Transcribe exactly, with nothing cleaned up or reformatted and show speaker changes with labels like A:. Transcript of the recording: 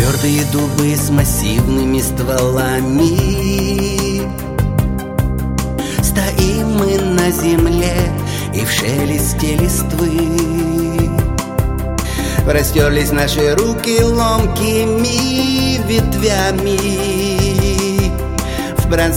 A: Твердые дубы с массивными стволами. Стоим мы на земле и в шелесте листвы. Простерлись наши руки ломкими ветвями в